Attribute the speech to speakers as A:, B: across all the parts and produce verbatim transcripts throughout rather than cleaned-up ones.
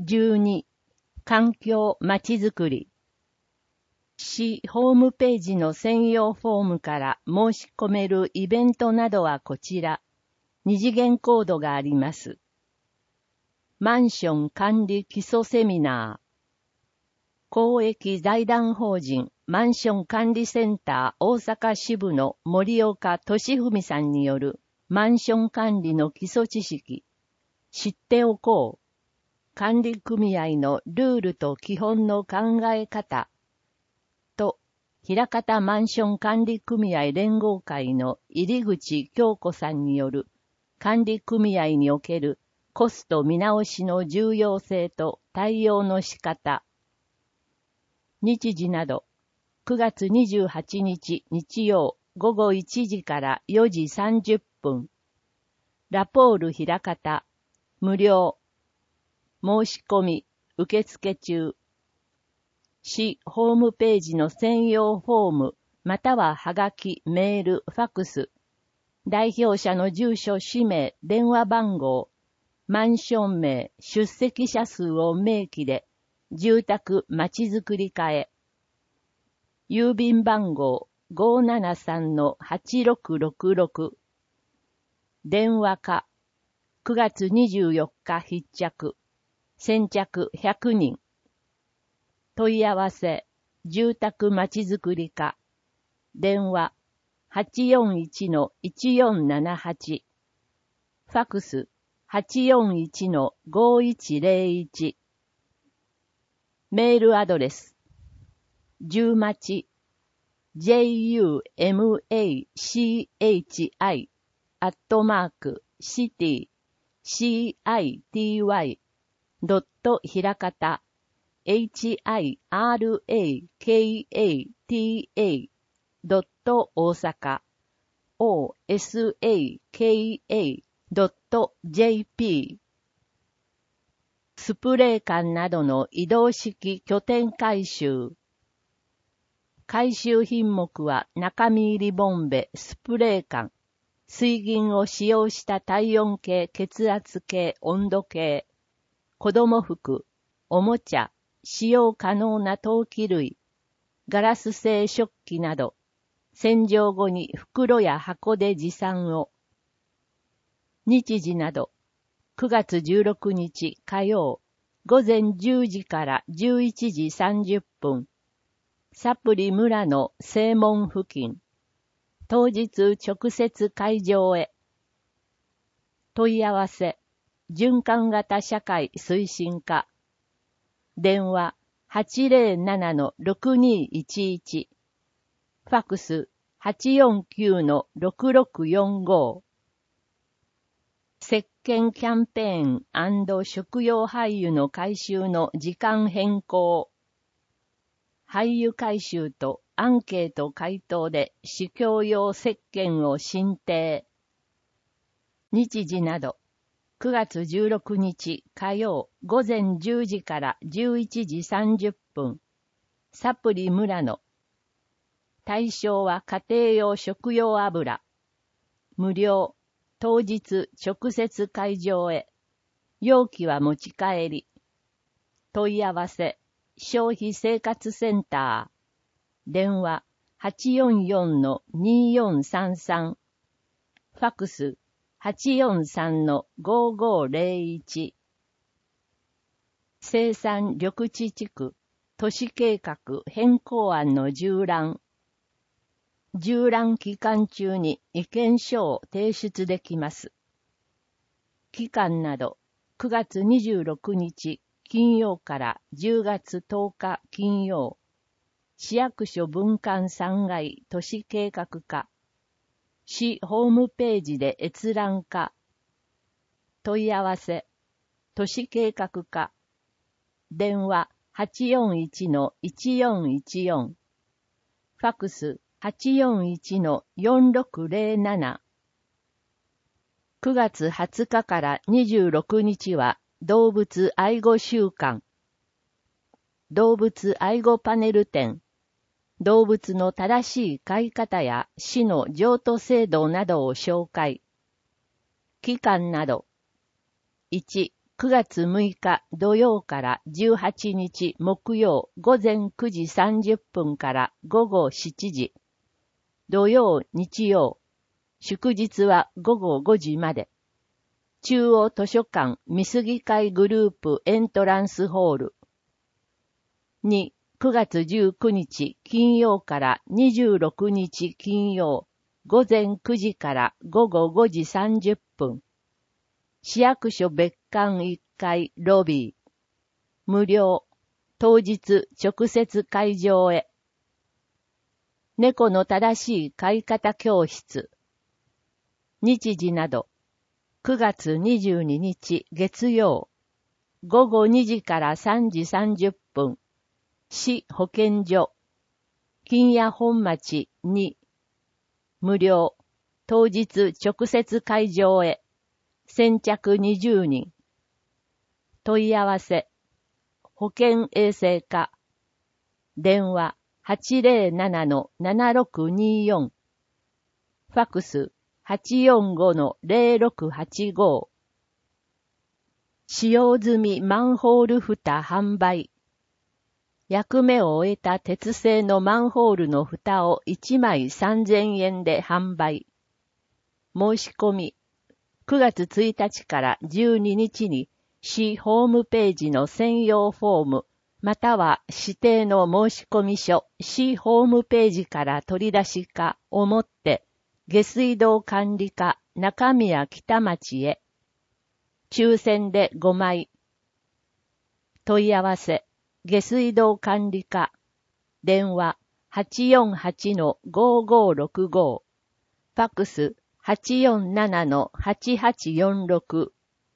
A: じゅうに、環境まちづくり。市ホームページの専用フォームから申し込めるイベントなどはこちら。二次元コードがあります。マンション管理基礎セミナー。公益財団法人マンション管理センター大阪支部の森岡俊文さんによるマンション管理の基礎知識。知っておこう。管理組合のルールと基本の考え方。と、枚方マンション管理組合連合会の入口京子さんによる管理組合におけるコスト見直しの重要性と対応の仕方。日時など、くがつにじゅうはちにち日曜ごごいちじからよじさんじゅっぷん。ラポール枚方、無料。申し込み、受付中。市ホームページの専用フォーム、またははがき、メール、ファクス。代表者の住所、氏名、電話番号、マンション名、出席者数を明記で、住宅まちづくり課へ。郵便番号 ごーななさんのはちろくろくろく。電話課、くがつにじゅうよっか必着。先着ひゃくにん。問い合わせ、住宅まちづくり課。電話、はちよんいちのいちよんななはち。ファクス、はちよんいちのごいちぜろいち。メールアドレス、住町、ジェイユーエムエーシーエイチアイ、アットマーク、シティ、シーアイティーワイ、ドットひらかた、エイチアイアールエーケーエーティーエー、ドット大阪、オーエスエーケーエー、ドットジェーピー。スプレー缶などの移動式拠点回収。回収品目は中身入りボンベ、スプレー缶、水銀を使用した体温計、血圧計、温度計、子供服、おもちゃ、使用可能な陶器類、ガラス製食器など、洗浄後に袋や箱で持参を。日時など、くがつじゅうろくにち火曜、午前じゅうじからじゅういちじさんじゅっぷん、サプリ村の正門付近、当日直接会場へ。問い合わせ、循環型社会推進課。電話 はちぜろななのろくにいちいち。ファクス はちよんきゅうのろくろくよんご。石鹸キャンペーン&食用廃油の回収の時間変更。廃油回収とアンケート回答で市況用石鹸を申請。日時など、くがつじゅうろくにち火曜午前じゅうじからじゅういちじさんじゅっぷん、サプリ村野。対象は家庭用食用油。無料。当日直接会場へ。容器は持ち帰り。問い合わせ、消費生活センター。電話 はちよんよんのによんさんさん。ファクス はちよんさんのごごぜろいち。生産緑地地区都市計画変更案の縦覧。縦覧期間中に意見書を提出できます。期間など、くがつにじゅうろくにち金曜からじゅうがつとおか金曜。市役所分館さんがい都市計画課。市ホームページで閲覧課。問い合わせ、都市計画課。電話 はちよんいちのいちよんいちよん。ファクス はちよんいちのよんろくぜろなな。くがつはつかからにじゅうろくにちは動物愛護週間。動物愛護パネル展。動物の正しい飼い方や市の譲渡制度などを紹介。期間など。いち、 くがつむいか土曜からじゅうはちにち木曜午前くじさんじゅっぷんから午後しちじ。土曜、日曜。祝日は午後ごじまで。中央図書館美杉会グループエントランスホール。に、くがつじゅうくにち金曜からにじゅうろくにち金曜、午前くじから午後ごじさんじゅっぷん。市役所別館いっかいロビー。無料。当日直接会場へ。猫の正しい飼い方教室。日時など。くがつにじゅうににち月曜。午後にじからさんじさんじゅっぷん。市保健所。金谷本町に。無料。当日直接会場へ。先着にじゅうにん。問い合わせ。保健衛生課。電話 はちぜろななのななろくによん。ファックス はちよんごのぜろろくはちご。使用済みマンホール蓋販売。役目を終えた鉄製のマンホールの蓋をいちまいさんぜんえんで販売。申し込み。くがつついたちからじゅうににちに市ホームページの専用フォームまたは指定の申込書市ホームページから取り出しかをもって下水道管理課中宮北町へ抽選でごまい。問い合わせ下水道管理課電話 はちよんはちのごごろくご。ファックスはちよんななのはちはちよんろく。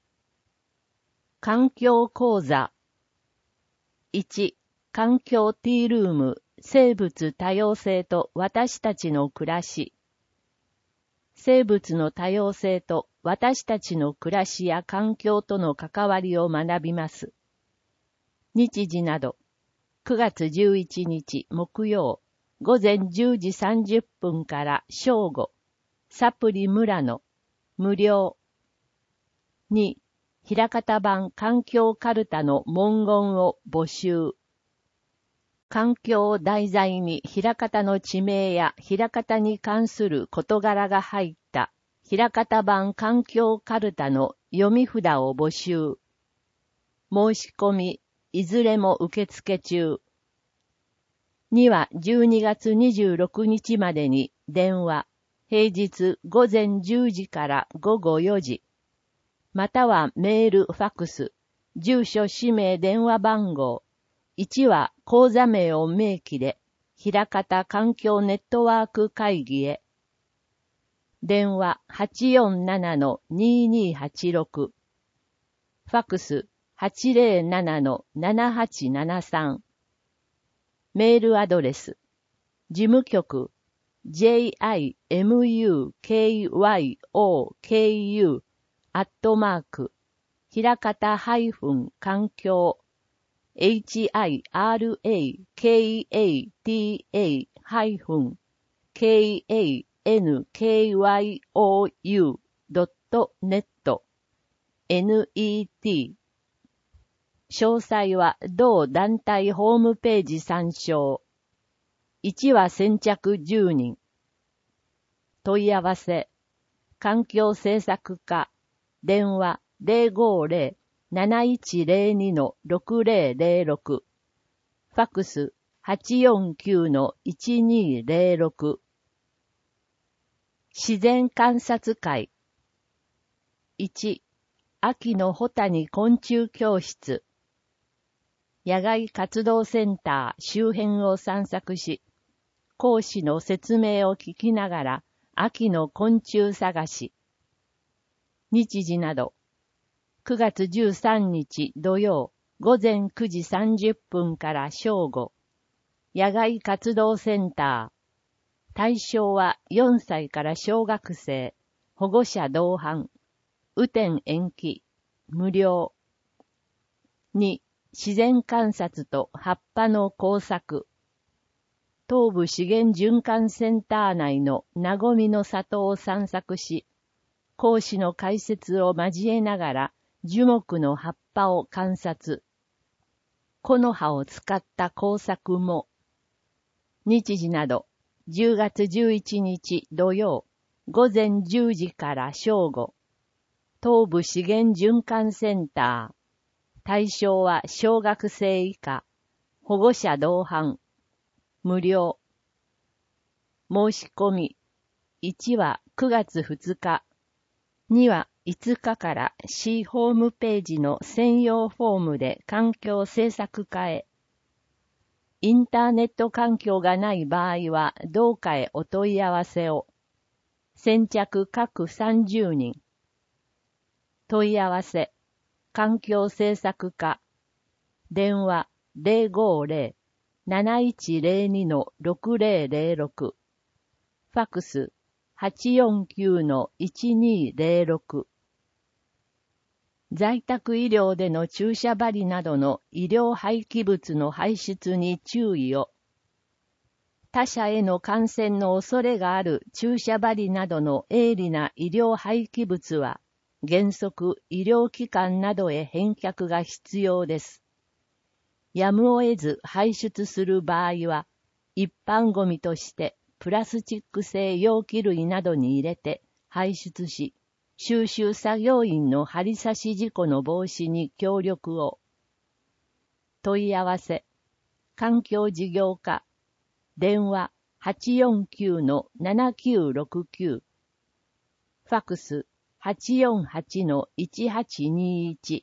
A: 環境講座。いち、環境ティールーム、生物多様性と私たちの暮らし。生物の多様性と私たちの暮らしや環境との関わりを学びます。日時など、くがつじゅういちにち木曜、午前じゅうじさんじゅっぷんから正午。サプリ村野、無料。に、平方版環境カルタの文言を募集。環境を題材に平方の地名や平方に関する事柄が入った平方版環境カルタの読み札を募集。申し込み、いずれも受付中。にはじゅうにがつにじゅうろくにちまでに電話。平日午前じゅうじから午後よじ。またはメール、ファックス、住所、氏名、電話番号。いちは口座名を明記で、平方環境ネットワーク会議へ。電話 はちよんななのににはちろく。ファックス はちぜろななのななはちななさん。メールアドレス。事務局ジェイアイエムユーケーワイオーケーユー アットマーク平方ハイフン環境 エイチアイアールエーケーエーティーエー ハイフン ケーエーエヌケーワイオーユー ドットネット ネット 詳細は同団体ホームページ参照。いちは先着じゅうにん。問い合わせ。環境政策課。電話 ゼロごゼロ なないちゼロにのろくゼロゼロろく。ファックス はちよんきゅうのいちにゼロろく。自然観察会。いち、秋のホタニ昆虫教室。野外活動センター周辺を散策し、講師の説明を聞きながら秋の昆虫探し。日時など、くがつじゅうさんにち土曜午前くじさんじゅっぷんから正午。野外活動センター。対象はよんさいから小学生、保護者同伴。雨天延期、無料。に、自然観察と葉っぱの工作。東部資源循環センター内のなごみの里を散策し、講師の解説を交えながら樹木の葉っぱを観察。木の葉を使った工作も。日時など、じゅうがつじゅういちにち土曜、ごぜんじゅうじから正午。東部資源循環センター。対象は小学生以下。保護者同伴。無料。申し込み。いちはくがつふつか。にはいつかから市ホームページの専用フォームで環境政策課へ。インターネット環境がない場合はどうかへお問い合わせを。先着各さんじゅうにん。問い合わせ。環境政策課。電話 ゼロごゼロ なないちゼロに ろくゼロゼロろく。ファクス はちよんきゅう いちにゼロろく。在宅医療での注射針などの医療廃棄物の排出に注意を。他者への感染の恐れがある注射針などの鋭利な医療廃棄物は、原則医療機関などへ返却が必要です。やむを得ず排出する場合は、一般ゴミとしてプラスチック製容器類などに入れて排出し、収集作業員の針刺し事故の防止に協力を。問い合わせ。環境事業課。電話 はちよんきゅう ななきゅうろくきゅう。ファクス はちよんはち いちはちにいち。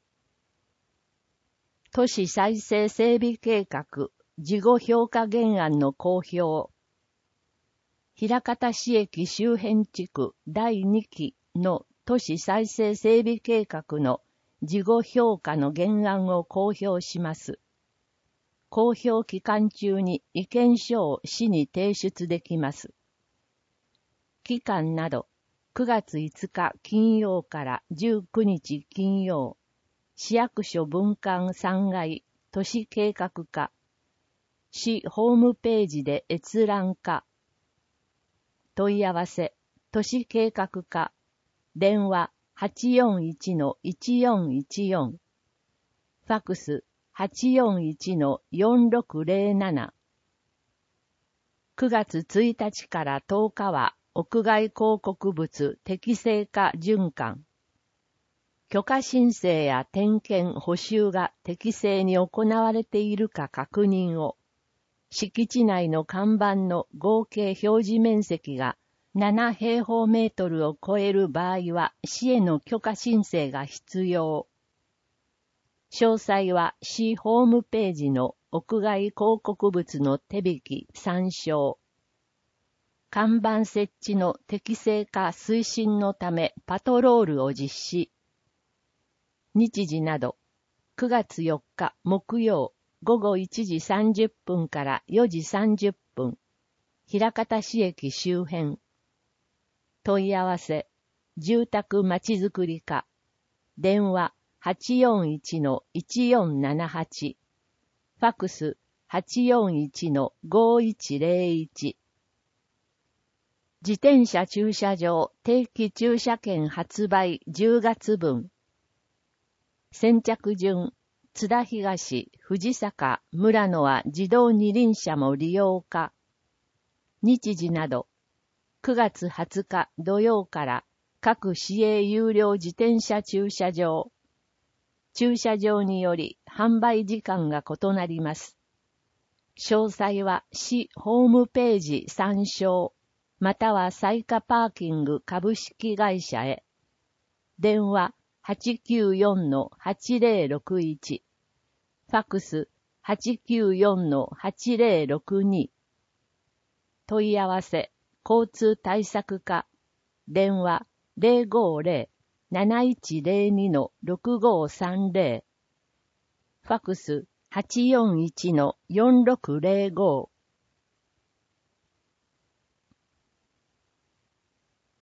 A: 都市再生整備計画事後評価原案の公表。枚方市駅周辺地区だいにきの都市再生整備計画の事後評価の原案を公表します。公表期間中に意見書を市に提出できます。期間など、くがついつか金曜からじゅうくにち金曜、市役所分館さんがい都市計画課、市ホームページで閲覧課。問い合わせ、都市計画課、電話 はちよんいち いちよんいちよん。ファクス はちよんいち よんろくゼロなな。くがつついたちからとおかは屋外広告物適正化循環。許可申請や点検補修が適正に行われているか確認を。敷地内の看板の合計表示面積がななへいほうメートルを超える場合は市への許可申請が必要。詳細は市ホームページの屋外広告物の手引き参照。看板設置の適正化推進のためパトロールを実施。日時など、くがつよっか木曜ごごいちじさんじゅっぷんからよじさんじゅっぷん、枚方市駅周辺。問い合わせ、住宅まちづくり課、電話 はちよんいち いちよんななはち、ファクス はちよんいち ごいちゼロいち。自転車駐車場定期駐車券発売じゅうがつぶん。先着順、津田東、藤坂、村野は自動二輪車も利用か。日時など、くがつはつか土曜から各市営有料自転車駐車場。駐車場により販売時間が異なります。詳細は市ホームページ参照、またはサイカパーキング株式会社へ。電話 はちきゅうよん はちゼロろくいち。ファクス はちきゅうよん はちゼロろくに。問い合わせ、交通対策課、電話 ゼロごゼロ なないちゼロに ろくごさんゼロ。ファクス はちよんいち よんろくゼロご。